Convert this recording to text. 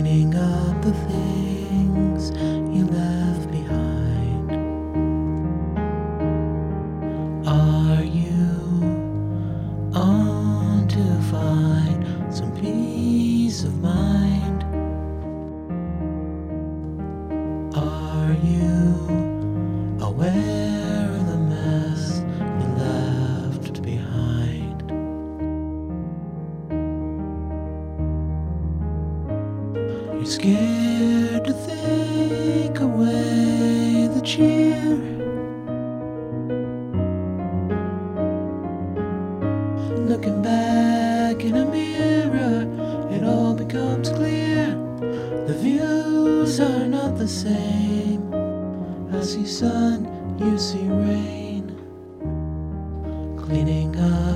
cleaning up the things you left behind. Are you on to find some peace of mind? Are you aware of the mess you left behind? You're scared to think away the cheer. Looking back in a mirror, it all becomes clear. The views are not the same. I see sun, you see rain. Cleaning up